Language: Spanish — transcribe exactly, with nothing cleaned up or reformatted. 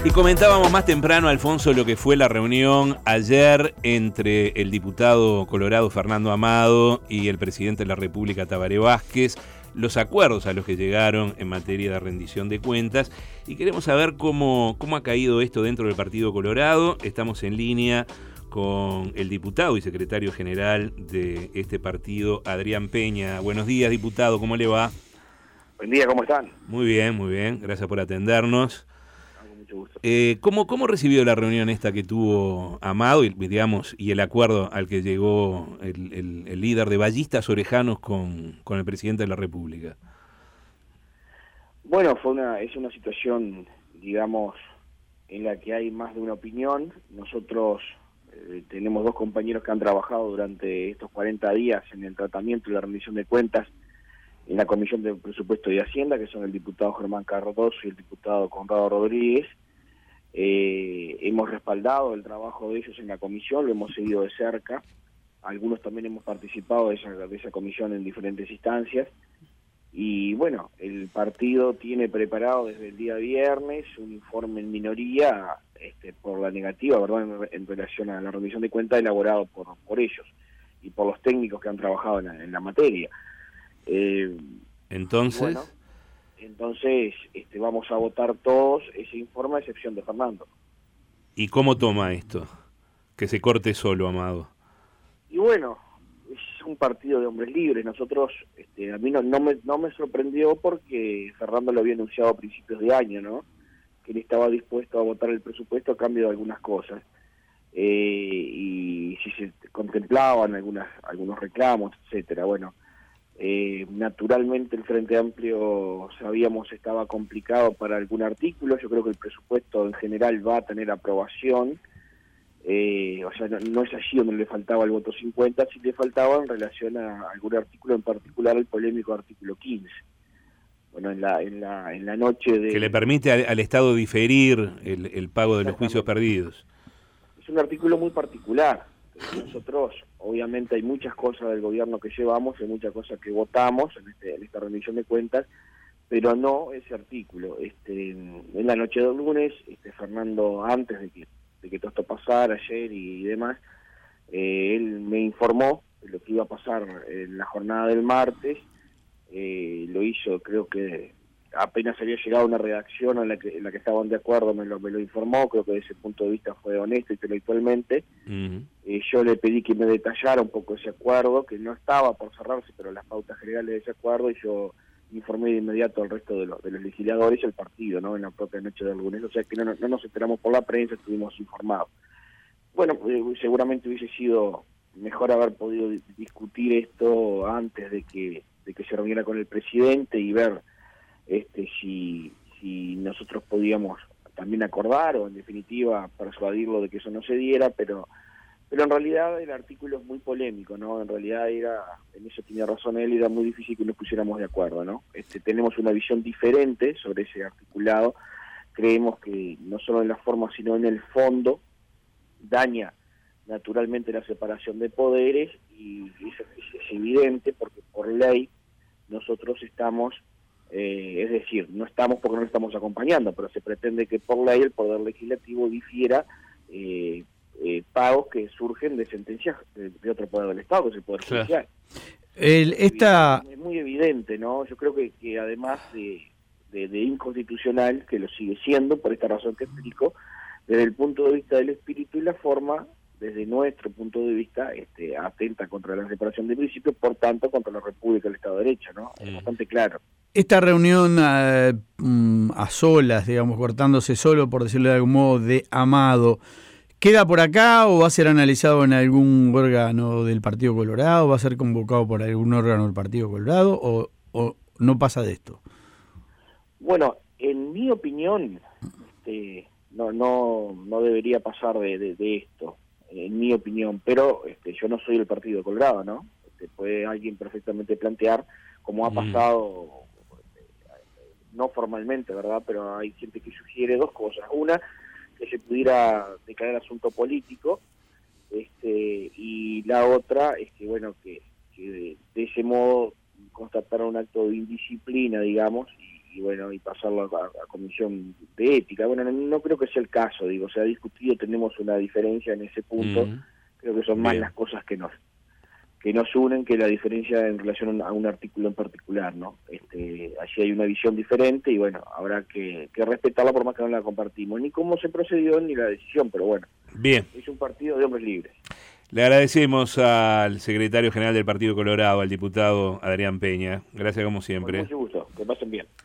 Y comentábamos más temprano, Alfonso, lo que fue la reunión ayer entre el diputado colorado Fernando Amado y el presidente de la República, Tabaré Vázquez, los acuerdos a los que llegaron en materia de rendición de cuentas. Y queremos saber cómo, cómo ha caído esto dentro del Partido Colorado. Estamos en línea con el diputado y secretario general de este partido, Adrián Peña. Buenos días, diputado, ¿cómo le va? Buen día, ¿cómo están? Muy bien, muy bien, gracias por atendernos. Con mucho gusto. Eh, ¿cómo, ¿Cómo recibió la reunión esta que tuvo Amado y, digamos, y el acuerdo al que llegó el, el, el líder de ballistas orejanos con, con el presidente de la República? Bueno, fue una, es una situación, digamos, en la que hay más de una opinión. Nosotros eh, tenemos dos compañeros que han trabajado durante estos cuarenta días en el tratamiento y la rendición de cuentas en la Comisión de Presupuesto y Hacienda, que son el diputado Germán Cardoso y el diputado Conrado Rodríguez. Eh, hemos respaldado el trabajo de ellos en la comisión, lo hemos seguido de cerca. Algunos también hemos participado de esa, de esa comisión en diferentes instancias. Y bueno, el partido tiene preparado desde el día viernes un informe en minoría este, por la negativa, ¿verdad?, en, en relación a la rendición de cuentas elaborado por, por ellos y por los técnicos que han trabajado en la, en la materia. Eh, Entonces... Bueno, entonces este, vamos a votar todos ese informe a excepción de Fernando. ¿Y cómo toma esto? Que se corte solo, Amado. Y bueno, es un partido de hombres libres. Nosotros, este, a mí no, no, me, no me sorprendió porque Fernando lo había anunciado a principios de año, ¿no? Que él estaba dispuesto a votar el presupuesto a cambio de algunas cosas. Eh, y si se contemplaban algunas, algunos reclamos, etcétera. Bueno, Eh, naturalmente el Frente Amplio sabíamos estaba complicado para algún artículo. Yo creo que el presupuesto en general va a tener aprobación, eh, o sea, no, no es allí donde le faltaba el voto cincuenta, sí le faltaba en relación a algún artículo, en particular el polémico artículo quince. Bueno, en la en la en la noche de... Que le permite al, al Estado diferir el, el pago de los juicios perdidos. Es un artículo muy particular. Nosotros, obviamente, hay muchas cosas del gobierno que llevamos, hay muchas cosas que votamos en, este, en esta rendición de cuentas, pero no ese artículo. Este, en la noche del lunes, este, Fernando, antes de que, de que todo esto pasara ayer y, y demás, eh, él me informó de lo que iba a pasar en la jornada del martes. Eh, lo hizo, creo que apenas había llegado una redacción en la que, en la que estaban de acuerdo, me lo, me lo informó. Creo que desde ese punto de vista fue honesto intelectualmente. Uh-huh. Eh, yo le pedí que me detallara un poco ese acuerdo, que no estaba por cerrarse, pero las pautas generales de ese acuerdo, y yo informé de inmediato al resto de, lo, de los legisladores y al partido, ¿no?, en la propia noche del lunes. O sea que no, no, no nos enteramos por la prensa, estuvimos informados. Bueno, eh, seguramente hubiese sido mejor haber podido discutir esto antes de que, de que se reuniera con el presidente y ver este si, si nosotros podíamos también acordar o en definitiva persuadirlo de que eso no se diera, pero pero en realidad el artículo es muy polémico, ¿no? En realidad era, en eso tenía razón él, era muy difícil que nos pusiéramos de acuerdo, ¿no? Este, tenemos una visión diferente sobre ese articulado. Creemos que no solo en la forma sino en el fondo daña naturalmente la separación de poderes, y eso es, es evidente porque por ley nosotros estamos, eh, es decir, no estamos porque no lo estamos acompañando, pero se pretende que por ley el Poder Legislativo difiera eh, eh, pagos que surgen de sentencias de, de otro poder del Estado, que es el Poder Judicial. El, esta... Es muy evidente, ¿no? Yo creo que, que además de, de, de inconstitucional, que lo sigue siendo, por esta razón que explico, desde el punto de vista del espíritu y la forma, desde nuestro punto de vista, este, atenta contra la separación de principios, por tanto, contra la República y el Estado de Derecho, ¿no? Es bastante claro. Esta reunión eh, a solas, digamos, cortándose solo, por decirlo de algún modo, de Amado, ¿queda por acá o va a ser analizado en algún órgano del Partido Colorado? ¿Va a ser convocado por algún órgano del Partido Colorado o, o no pasa de esto? Bueno, en mi opinión, este, no no no debería pasar de, de, de esto, en mi opinión, pero este, yo no soy el Partido Colorado, ¿no? Este, puede alguien perfectamente plantear, como ha pasado, mm. no formalmente, ¿verdad? Pero hay gente que sugiere dos cosas. Una, que se pudiera declarar asunto político, este, y la otra es que, bueno, que, que de, de ese modo constatara un acto de indisciplina, digamos, y, y bueno, y pasarlo a, a comisión de ética. Bueno, no, no creo que sea el caso, digo, se ha discutido, tenemos una diferencia en ese punto, mm. creo que son más Bien. las cosas que nos que nos unen que la diferencia en relación a un artículo en particular, ¿no? Este, allí hay una visión diferente y bueno, habrá que, que respetarla por más que no la compartimos, ni cómo se procedió ni la decisión, pero bueno, Bien. es un partido de hombres libres. Le agradecemos al secretario general del Partido Colorado, al diputado Adrián Peña. Gracias como siempre. Con mucho gusto, que pasen bien.